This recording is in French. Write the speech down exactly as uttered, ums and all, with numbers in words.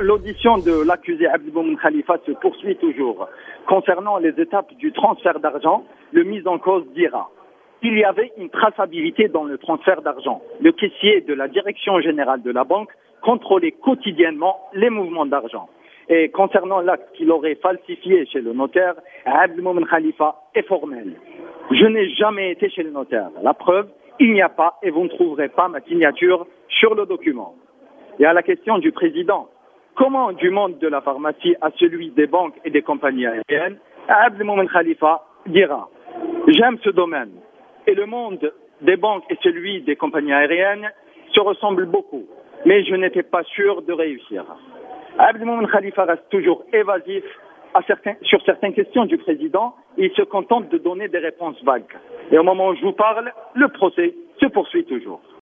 l'audition de l'accusé Abdelmoumen Khalifa se poursuit toujours. Concernant les étapes du transfert d'argent, le mis en cause dira qu'il y avait une traçabilité dans le transfert d'argent. Le caissier de la direction générale de la banque contrôlait quotidiennement les mouvements d'argent. Et concernant l'acte qu'il aurait falsifié chez le notaire, Abdelmoumen Khalifa est formel. Je n'ai jamais été chez le notaire. La preuve, il n'y a pas et vous ne trouverez pas ma signature sur le document. Et à la question du président, comment du monde de la pharmacie à celui des banques et des compagnies aériennes, Abdelmoumen Khalifa dira « J'aime ce domaine et le monde des banques et celui des compagnies aériennes se ressemblent beaucoup, mais je n'étais pas sûr de réussir. » Abdelmoumen Khalifa reste toujours évasif à certains, sur certaines questions du président et il se contente de donner des réponses vagues. Et au moment où je vous parle, le procès se poursuit toujours.